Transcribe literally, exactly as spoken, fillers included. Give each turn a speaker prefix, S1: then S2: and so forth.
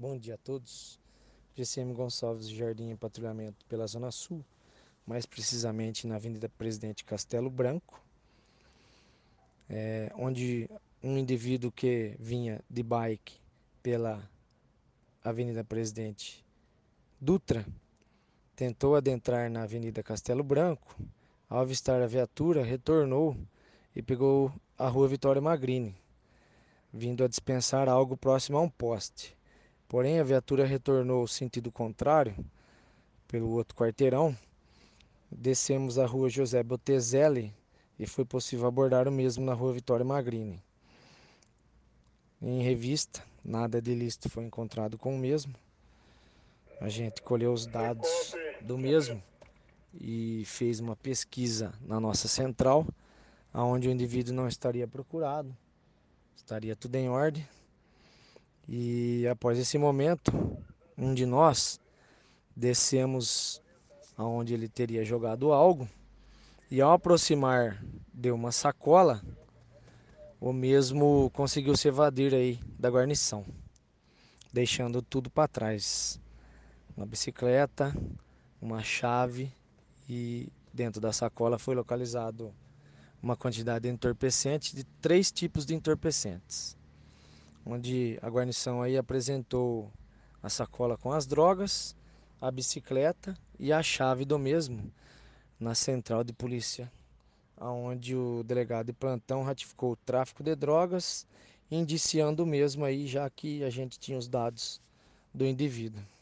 S1: Bom dia a todos. G C M Gonçalves de Jardim em patrulhamento pela Zona Sul, mais precisamente na Avenida Presidente Castelo Branco, é, onde um indivíduo que vinha de bike pela Avenida Presidente Dutra tentou adentrar na Avenida Castelo Branco. Ao avistar a viatura, retornou e pegou a Rua Vitória Magrini, vindo a dispensar algo próximo a um poste. Porém, a viatura retornou sentido contrário, pelo outro quarteirão. Descemos a Rua José Botezelli e foi possível abordar o mesmo na Rua Vitória Magrini. Em revista, nada de ilícito foi encontrado com o mesmo. A gente colheu os dados do mesmo e fez uma pesquisa na nossa central, onde o indivíduo não estaria procurado, estaria tudo em ordem. E após esse momento, um de nós descemos aonde ele teria jogado algo e ao aproximar de uma sacola, o mesmo conseguiu se evadir aí da guarnição, deixando tudo para trás. Uma bicicleta, uma chave e dentro da sacola foi localizado uma quantidade de entorpecente, de três tipos de entorpecentes, onde a guarnição aí apresentou a sacola com as drogas, a bicicleta e a chave do mesmo na central de polícia, onde o delegado de plantão ratificou o tráfico de drogas, indiciando o mesmo aí, já que a gente tinha os dados do indivíduo.